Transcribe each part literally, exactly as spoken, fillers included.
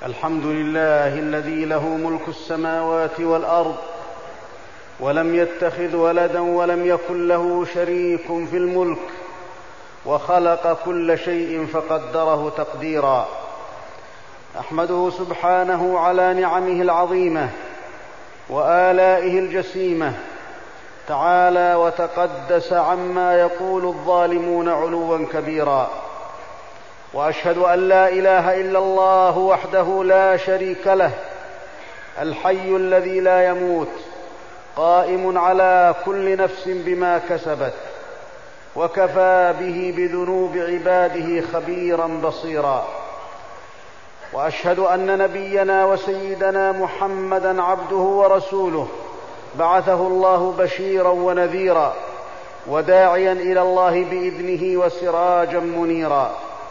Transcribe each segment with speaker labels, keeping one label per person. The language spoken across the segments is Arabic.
Speaker 1: الحمد لله الذي له ملك السماوات والأرض، ولم يتخذ ولدا ولم يكن له شريك في الملك، وخلق كل شيء فقدره تقديرا. أحمده سبحانه على نعمه العظيمة وآلائه الجسيمة، تعالى وتقدس عما يقول الظالمون علوا كبيرا. وأشهد أن لا إله إلا الله وحده لا شريك له، الحي الذي لا يموت، قائم على كل نفس بما كسبت، وكفى به بذنوب عباده خبيرا بصيرا. وأشهد أن نبينا وسيدنا محمدا عبده ورسوله، بعثه الله بشيرا ونذيرا وداعيا إلى الله بإذنه وسراجا منيرا.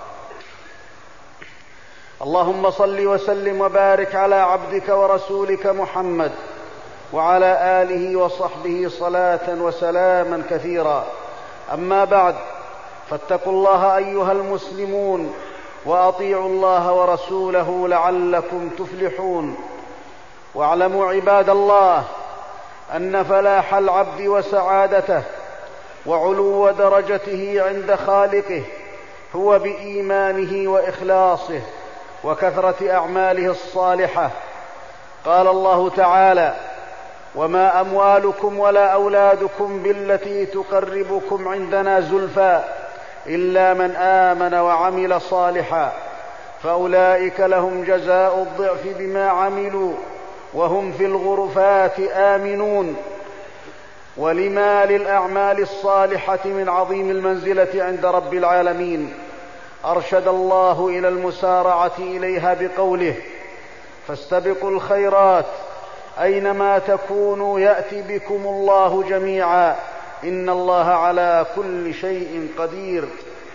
Speaker 1: اللهم صل وسلم وبارك على عبدك ورسولك محمد وعلى آله وصحبه صلاة وسلاما كثيرا. أما بعد، فاتقوا الله أيها المسلمون، وأطيعوا الله ورسوله لعلكم تفلحون. واعلموا عباد الله أن فلاح العبد وسعادته وعلو درجته عند خالقه هو بإيمانه وإخلاصه وكثرة أعماله الصالحة. قال الله تعالى: وما أموالكم ولا أولادكم بالتي تقربكم عندنا زلفى إلا من آمن وعمل صالحا فأولئك لهم جزاء الضعف بما عملوا وهم في الغرفات آمنون. ولما للأعمال الصالحة من عظيم المنزلة عند رب العالمين، أرشد الله إلى المسارعة إليها بقوله: فاستبقوا الخيرات أينما تكونوا يأتي بكم الله جميعا إن الله على كل شيء قدير.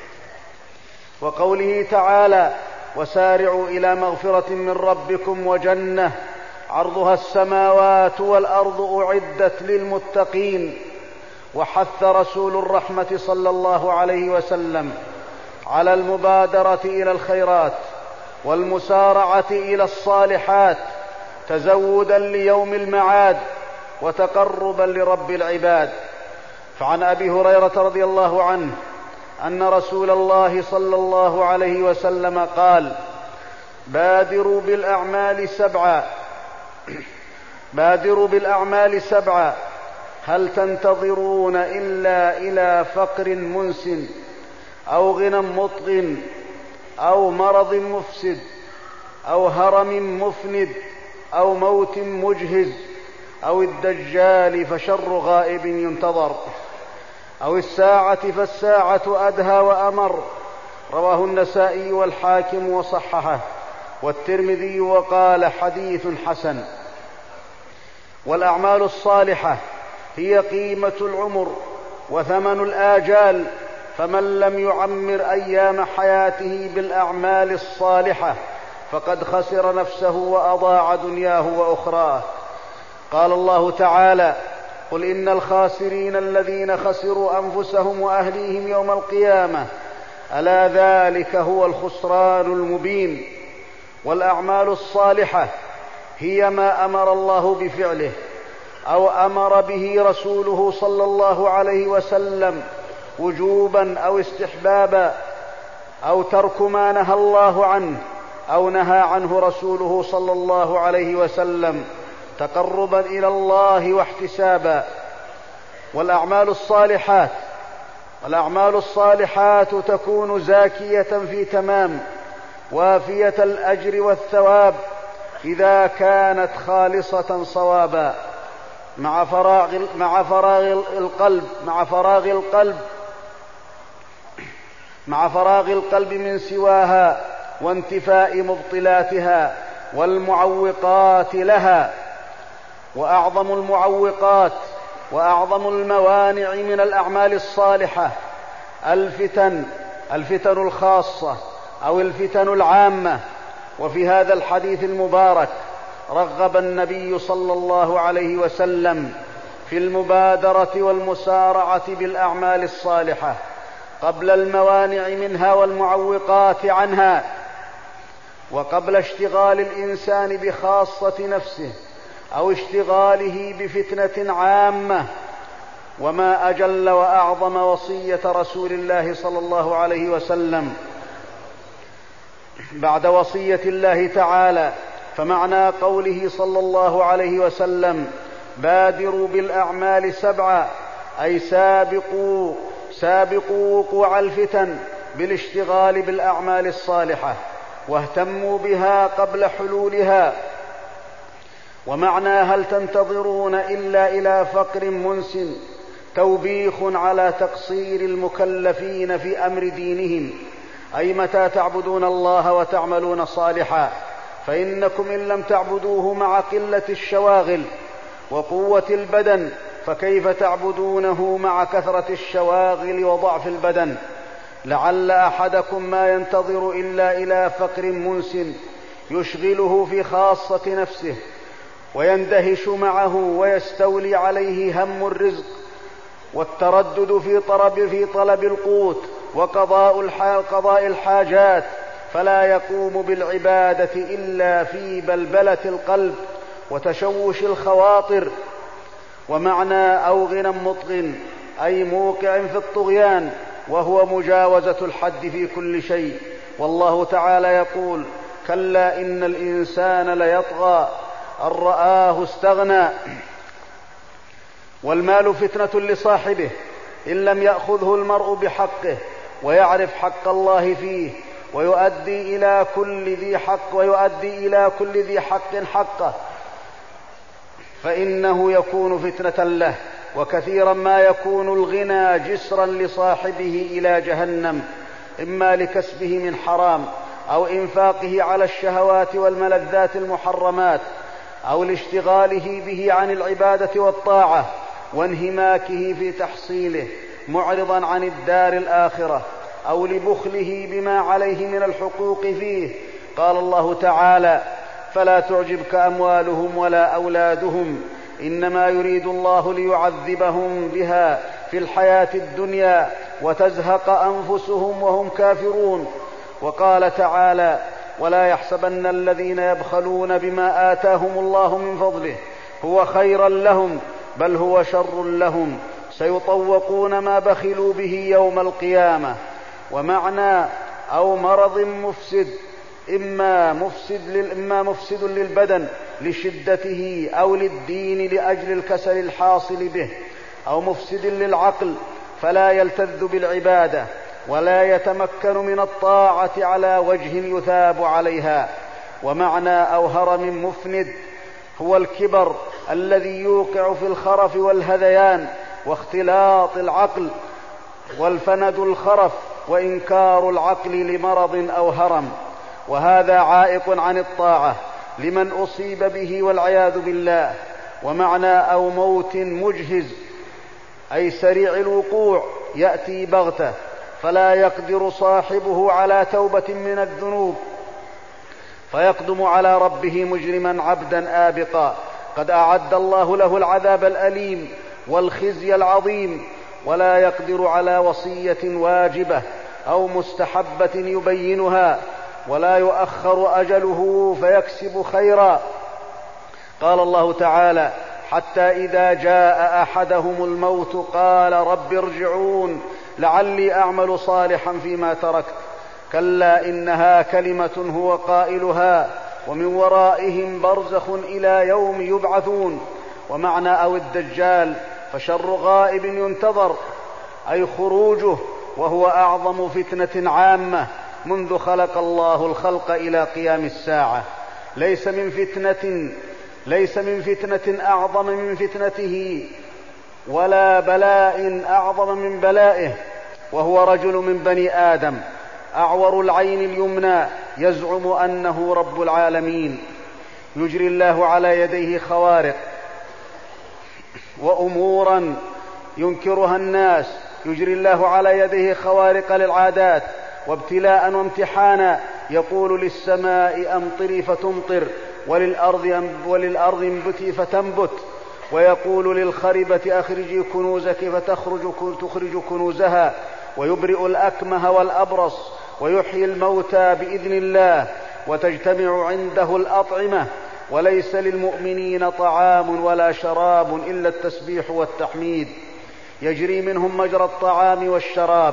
Speaker 1: وقوله تعالى: وسارعوا إلى مغفرة من ربكم وجنة عرضها السماوات والأرض أعدت للمتقين. وحث رسول الرحمة صلى الله عليه وسلم على المبادرة إلى الخيرات والمسارعة إلى الصالحات تزودا ليوم المعاد وتقربا لرب العباد. فعن أبي هريرة رضي الله عنه أن رسول الله صلى الله عليه وسلم قال: بادروا بالأعمال سبعا بادروا بالأعمال سبعا هل تنتظرون إلا إلى فقر منسن أو غنى مطغ أو مرض مفسد أو هرم مفند أو موت مجهز أو الدجال فشر غائب ينتظر أو الساعة فالساعة أدهى وأمر. رواه النسائي والحاكم وصححه والترمذي وقال: حديث حسن. والأعمال الصالحة هي قيمة العمر وثمن الآجال، فمن لم يعمر أيام حياته بالأعمال الصالحة فقد خسر نفسه وأضاع دنياه وأخراه. قال الله تعالى: قل إن الخاسرين الذين خسروا أنفسهم وأهليهم يوم القيامة ألا ذلك هو الخسران المبين. والأعمال الصالحة هي ما أمر الله بفعله أو أمر به رسوله صلى الله عليه وسلم وجوبا أو استحبابا، أو ترك ما نهى الله عنه أو نهى عنه رسوله صلى الله عليه وسلم تقربا إلى الله واحتسابا. والأعمال الصالحات والأعمال الصالحات تكون زاكية في تمام وافية الأجر والثواب إذا كانت خالصة صوابا مع فراغ مع فراغ القلب مع فراغ القلب مع فراغ القلب من سواها وانتفاء مبطلاتها والمعوقات لها. وأعظم المعوقات وأعظم الموانع من الأعمال الصالحة الفتن الفتن الخاصة أو الفتن العامة. وفي هذا الحديث المبارك رغب النبي صلى الله عليه وسلم في المبادرة والمسارعة بالأعمال الصالحة قبل الموانع منها والمعوقات عنها. وقبل اشتغال الإنسان بخاصة نفسه أو اشتغاله بفتنة عامة. وما أجل وأعظم وصية رسول الله صلى الله عليه وسلم بعد وصية الله تعالى. فمعنى قوله صلى الله عليه وسلم: بادروا بالأعمال سبعا، أي سابقوا سابقوا وقوع الفتن بالاشتغال بالأعمال الصالحة، واهتموا بها قبل حلولها. ومعنى هل تنتظرون إلا إلى فقر منسٍ توبيخ على تقصير المكلفين في أمر دينهم، أي متى تعبدون الله وتعملون صالحا، فإنكم إن لم تعبدوه مع قلة الشواغل وقوة البدن فكيف تعبدونه مع كثرة الشواغل وضعف البدن؟ لعل أحدكم ما ينتظر إلا إلى فقر منس يشغله في خاصة نفسه ويندهش معه ويستولي عليه هم الرزق والتردد في طلب, في طلب القوت وقضاء الحاجات، فلا يقوم بالعبادة إلا في بلبلة القلب وتشوش الخواطر. ومعنى أو غنى مطغٍ أي موقع في الطغيان، وهو مجاوزة الحد في كل شيء. والله تعالى يقول: كلا إن الإنسان ليطغى أن رآه استغنى. والمال فتنة لصاحبه إن لم يأخذه المرء بحقه ويعرف حق الله فيه ويؤدي إلى كل ذي حق ويؤدي إلى كل ذي حق حقه، فإنه يكون فتنة له. وكثيرا ما يكون الغنى جسرا لصاحبه إلى جهنم، إما لكسبه من حرام أو إنفاقه على الشهوات والملذات المحرمات أو لاشتغاله به عن العبادة والطاعة وانهماكه في تحصيله معرضا عن الدار الآخرة، أو لبخله بما عليه من الحقوق فيه. قال الله تعالى: فلا تعجبك أموالهم ولا أولادهم إنما يريد الله ليعذبهم بها في الحياة الدنيا وتزهق أنفسهم وهم كافرون. وقال تعالى: ولا يحسبن الذين يبخلون بما آتاهم الله من فضله هو خيرا لهم بل هو شر لهم سيطوقون ما بخلوا به يوم القيامة. ومعنى أو مرض مفسد إما مفسد, إما مفسد للبدن لشدته أو للدين لأجل الكسل الحاصل به، أو مفسد للعقل فلا يلتذ بالعبادة ولا يتمكن من الطاعة على وجه يثاب عليها. ومعنى أو هرم مفند هو الكبر الذي يوقع في الخرف والهذيان واختلاط العقل، والفند الخرف وإنكار العقل لمرض أو هرم، وهذا عائق عن الطاعة لمن أصيب به والعياذ بالله. ومعنى أو موت مجهز أي سريع الوقوع يأتي بغتة فلا يقدر صاحبه على توبة من الذنوب فيقدم على ربه مجرما عبدا آبقا، قد أعد الله له العذاب الأليم والخزي العظيم، ولا يقدر على وصية واجبة أو مستحبة يبينها، ولا يؤخر أجله فيكسب خيرا. قال الله تعالى: حتى إذا جاء أحدهم الموت قال رب ارجعون لعلي أعمل صالحا فيما تركت، كلا إنها كلمة هو قائلها ومن ورائهم برزخ إلى يوم يبعثون. ومعنى أو الدجال فشر غائب ينتظر أي خروجه، وهو أعظم فتنة عامة منذ خلق الله الخلق إلى قيام الساعة. ليس من فتنة ليس من فتنة أعظم من فتنته ولا بلاء أعظم من بلائه، وهو رجل من بني آدم أعور العين اليمنى يزعم أنه رب العالمين، يجري الله على يديه خوارق وأمورا ينكرها الناس، يجري الله على يديه خوارق للعادات وابتلاء وامتحانا، يقول للسماء أمطري فتمطر وللأرض, وللأرض انبتي فتنبت، ويقول للخربة أخرجي كنوزك فتخرج تخرج كنوزها، ويبرئ الأكمه والأبرص ويحيي الموتى بإذن الله، وتجتمع عنده الأطعمة، وليس للمؤمنين طعام ولا شراب إلا التسبيح والتحميد، يجري منهم مجرى الطعام والشراب،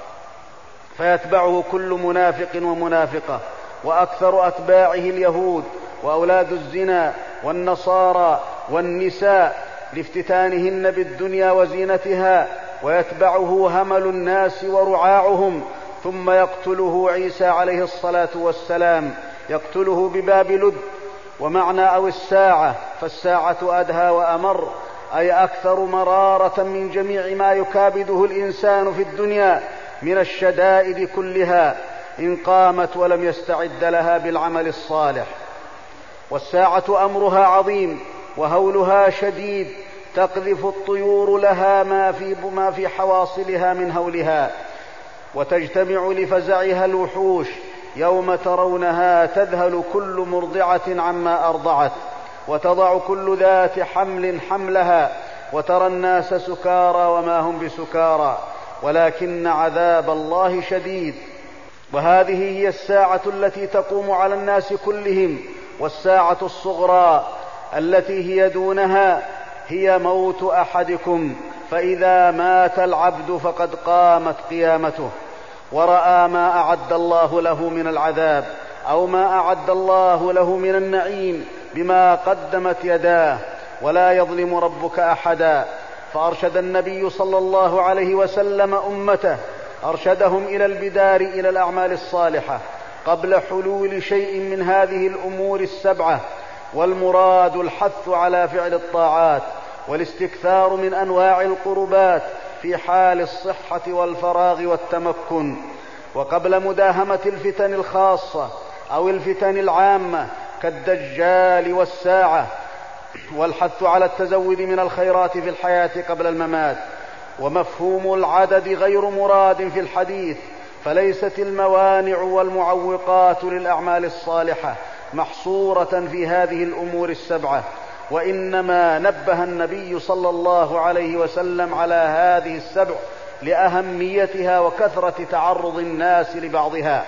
Speaker 1: فيتبعه كل منافق ومنافقة، وأكثر أتباعه اليهود وأولاد الزنا والنصارى والنساء لافتتانهن بالدنيا وزينتها، ويتبعه همل الناس ورعاعهم. ثم يقتله عيسى عليه الصلاة والسلام، يقتله بباب لد. ومعنى أو الساعة، فالساعة أدهى وأمر، أي أكثر مرارة من جميع ما يكابده الإنسان في الدنيا من الشدائد كلها، إن قامت ولم يستعد لها بالعمل الصالح. والساعة أمرها عظيم وهولها شديد، تقذف الطيور لها ما في, ما في حواصلها من هولها، وتجتمع لفزعها الوحوش. يوم ترونها تذهل كل مرضعة عما أرضعت، وتضع كل ذات حمل حملها، وترى الناس سكارى وما هم بسكارى ولكن عذاب الله شديد. وهذه هي الساعة التي تقوم على الناس كلهم. والساعة الصغرى التي هي دونها هي موت أحدكم، فإذا مات العبد فقد قامت قيامته، ورأى ما أعد الله له من العذاب أو ما أعد الله له من النعيم بما قدمت يداه، ولا يظلم ربك أحدا. فأرشد النبي صلى الله عليه وسلم أمته، أرشدهم إلى البدار إلى الأعمال الصالحة قبل حلول شيء من هذه الأمور السبعة، والمراد الحث على فعل الطاعات والاستكثار من أنواع القربات في حال الصحة والفراغ والتمكن، وقبل مداهمة الفتن الخاصة أو الفتن العامة كالدجال والساعة، والحث على التزود من الخيرات في الحياة قبل الممات. ومفهوم العدد غير مراد في الحديث، فليست الموانع والمعوقات للأعمال الصالحة محصورة في هذه الأمور السبعة، وإنما نبه النبي صلى الله عليه وسلم على هذه السبع لأهميتها وكثرة تعرض الناس لبعضها.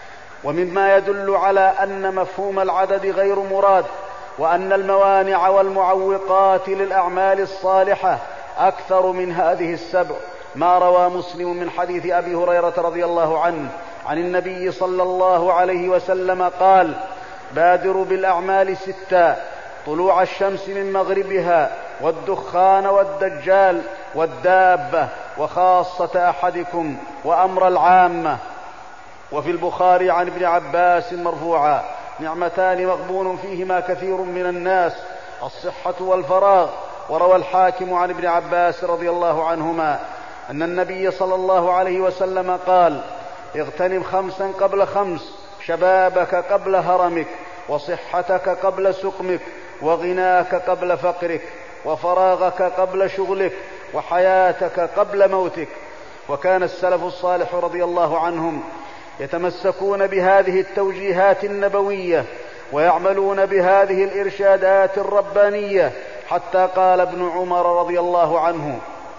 Speaker 1: ومما يدل على أن مفهوم العدد غير مراد وأن الموانع والمعوقات للأعمال الصالحة أكثر من هذه السبع ما روى مسلم من حديث أبي هريرة رضي الله عنه عن النبي صلى الله عليه وسلم قال: بادروا بالأعمال ستا: طلوع الشمس من مغربها، والدخان، والدجال، والدابة، وخاصة أحدكم، وأمر العامة. وفي البخاري عن ابن عباس مرفوعا: نعمتان مغبون فيهما كثير من الناس: الصحة والفراغ. وروى الحاكم عن ابن عباس رضي الله عنهما أن النبي صلى الله عليه وسلم قال: اغتنم خمسا قبل خمس: شبابك قبل هرمك، وصحتك قبل سقمك، وغناك قبل فقرك، وفراغك قبل شغلك، وحياتك قبل موتك. وكان السلف الصالح رضي الله عنهم يتمسكون بهذه التوجيهات النبوية ويعملون بهذه الإرشادات الربانية، حتى قال ابن عمر رضي الله عنه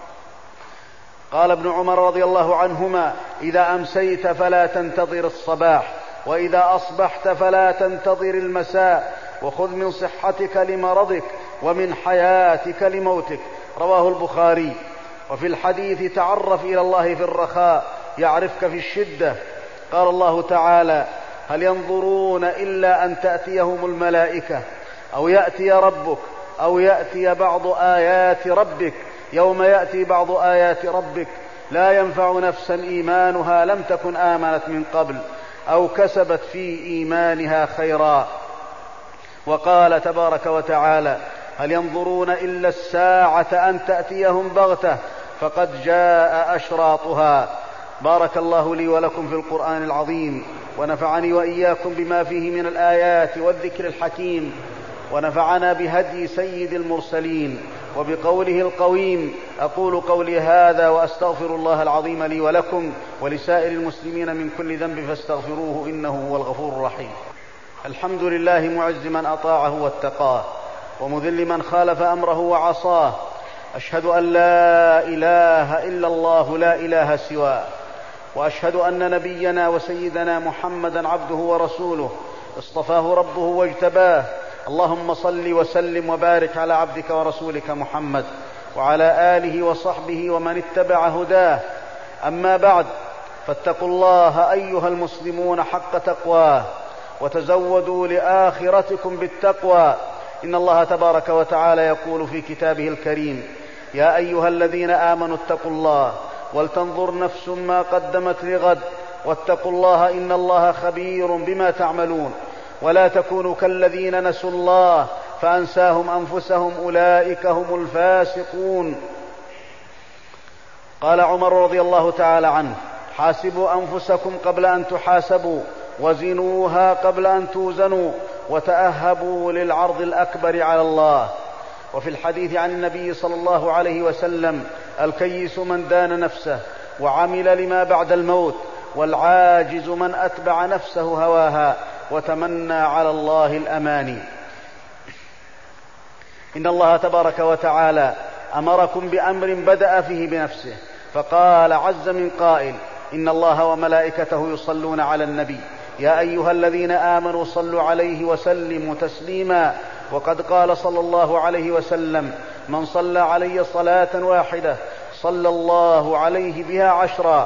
Speaker 1: قال ابن عمر رضي الله عنهما: إذا أمسيت فلا تنتظر الصباح، وإذا أصبحت فلا تنتظر المساء، وخذ من صحتك لمرضك، ومن حياتك لموتك. رواه البخاري. وفي الحديث: تعرف إلى الله في الرخاء يعرفك في الشدة. قال الله تعالى: هل ينظرون إلا أن تأتيهم الملائكة أو يأتي ربك أو يأتي بعض آيات ربك. يوم يأتي بعض آيات ربك لا ينفع نفسا إيمانها لم تكن آمنت من قبل أو كسبت في إيمانها خيرا. وقال تبارك وتعالى: هل ينظرون إلا الساعة أن تأتيهم بغتة فقد جاء أشراطها. بارك الله لي ولكم في القرآن العظيم، ونفعني وإياكم بما فيه من الآيات والذكر الحكيم، ونفعنا بهدي سيد المرسلين وبقوله القويم. أقول قولي هذا وأستغفر الله العظيم لي ولكم ولسائر المسلمين من كل ذنب فاستغفروه إنه هو الغفور الرحيم. الحمد لله معز من أطاعه واتقاه، ومذل من خالف أمره وعصاه. أشهد أن لا إله إلا الله لا إله سواه، وأشهد أن نبينا وسيدنا محمدا عبده ورسوله اصطفاه ربه واجتباه. اللهم صل وسلم وبارك على عبدك ورسولك محمد وعلى آله وصحبه ومن اتبع هداه. أما بعد، فاتقوا الله أيها المسلمون حق تقواه، وتزودوا لآخرتكم بالتقوى. إن الله تبارك وتعالى يقول في كتابه الكريم: يا أيها الذين آمنوا اتقوا الله ولتنظر نفس ما قدمت لغد واتقوا الله إن الله خبير بما تعملون. ولا تكونوا كالذين نسوا الله فأنساهم أنفسهم أولئك هم الفاسقون. قال عمر رضي الله تعالى عنه: حاسبوا أنفسكم قبل أن تحاسبوا، وزنوها قبل أن توزنوا، وتأهبوا للعرض الأكبر على الله. وفي الحديث عن النبي صلى الله عليه وسلم: الكيس من دان نفسه وعمل لما بعد الموت، والعاجز من أتبع نفسه هواها وتمنى على الله الأماني. إن الله تبارك وتعالى أمركم بأمر بدأ فيه بنفسه، فقال عز من قائل: إن الله وملائكته يصلون على النبي يا أيها الذين آمنوا صلوا عليه وسلموا تسليما. وقد قال صلى الله عليه وسلم: من صلى علي صلاة واحدة صلى الله عليه بها عشرا.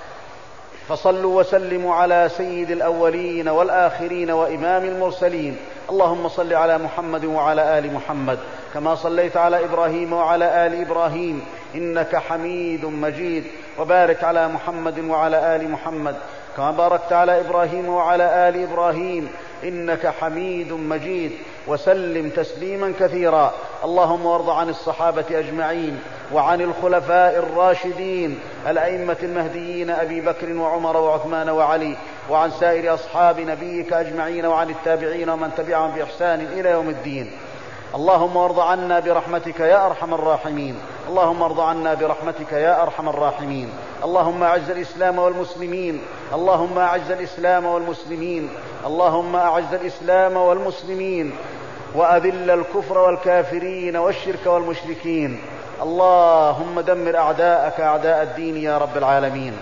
Speaker 1: فصلوا وسلموا على سيد الأولين والآخرين وإمام المرسلين. اللهم صل على محمد وعلى آل محمد كما صليت على إبراهيم وعلى آل إبراهيم إنك حميد مجيد. وبارك على محمد وعلى آل محمد كما باركت على إبراهيم وعلى آل إبراهيم إنك حميد مجيد. وسلم تسليما كثيرا. اللهم وارض عن الصحابة أجمعين، وعن الخلفاء الراشدين الأئمة المهديين أبي بكر وعمر وعثمان وعلي، وعن سائر أصحاب نبيك أجمعين، وعن التابعين ومن تبعهم بإحسان إلى يوم الدين. اللهم وارض عنا برحمتك يا أرحم الراحمين. اللهم ارض عنا برحمتك يا أرحم الراحمين. اللهم أعز الإسلام والمسلمين. اللهم أعز الإسلام والمسلمين. اللهم أعز الإسلام والمسلمين وأذل الكفر والكافرين والشرك والمشركين. اللهم دمر أعداءك أعداء الدين يا رب العالمين.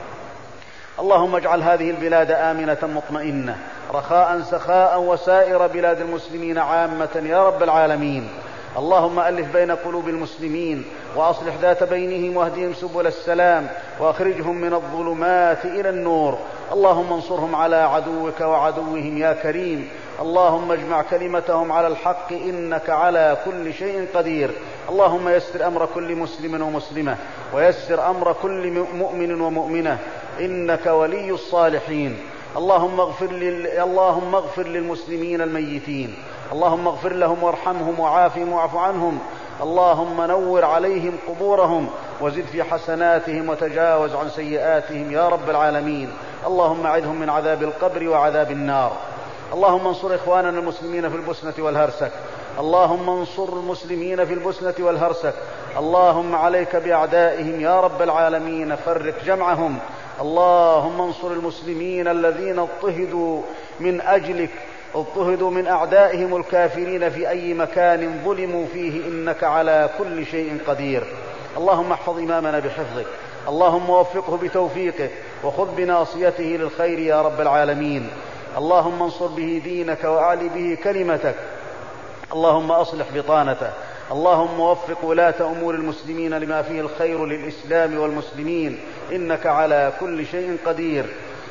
Speaker 1: اللهم اجعل هذه البلاد آمنة مطمئنة رخاء سخاء، وسائر بلاد المسلمين عامة يا رب العالمين. اللهم ألف بين قلوب المسلمين، وأصلح ذات بينهم، واهدهم سبل السلام، وأخرجهم من الظلمات إلى النور. اللهم انصرهم على عدوك وعدوهم يا كريم. اللهم اجمع كلمتهم على الحق إنك على كل شيء قدير. اللهم يسر أمر كل مسلم ومسلمة، ويسر أمر كل مؤمن ومؤمنة إنك ولي الصالحين. اللهم اغفر, لل... اللهم اغفر للمسلمين الميتين. اللهم اغفر لهم وارحمهم وعافهم واعف عنهم. اللهم نور عليهم قبورهم، وزد في حسناتهم، وتجاوز عن سيئاتهم يا رب العالمين. اللهم اعذهم من عذاب القبر وعذاب النار. اللهم انصر إخواننا المسلمين في البوسنة والهرسك. اللهم انصر المسلمين في البوسنة والهرسك. اللهم عليك بأعدائهم يا رب العالمين، فرق جمعهم. اللهم انصر المسلمين الذين اضطهدوا من أجلك، اضطهدوا من أعدائهم الكافرين في أي مكان ظلموا فيه إنك على كل شيء قدير. اللهم احفظ إمامنا بحفظك. اللهم وفقه بتوفيقك، وخذ بناصيته للخير يا رب العالمين. اللهم انصر به دينك وأعل به كلمتك. اللهم أصلح بطانته. اللهم وفق ولاة أمور المسلمين لما فيه الخير للإسلام والمسلمين إنك على كل شيء قدير.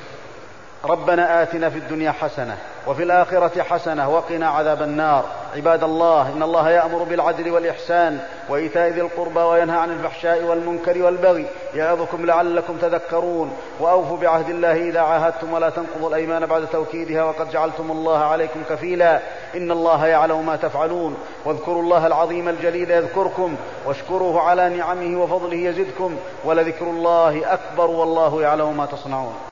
Speaker 1: ربنا آتنا في الدنيا حسنة وفي الآخرة حسنة وقنا عذاب النار. عباد الله، إن الله يأمر بالعدل والإحسان وإيتاء ذي القربى وينهى عن الفحشاء والمنكر والبغي يعظكم لعلكم تذكرون. وأوفوا بعهد الله إذا عاهدتم، ولا تنقضوا الأيمان بعد توكيدها، وقد جعلتم الله عليكم كفيلا. إن الله يعلم ما تفعلون. واذكروا الله العظيم الجليل يذكركم، واشكروه على نعمه وفضله يزدكم، ولذكر الله أكبر والله يعلم ما تصنعون.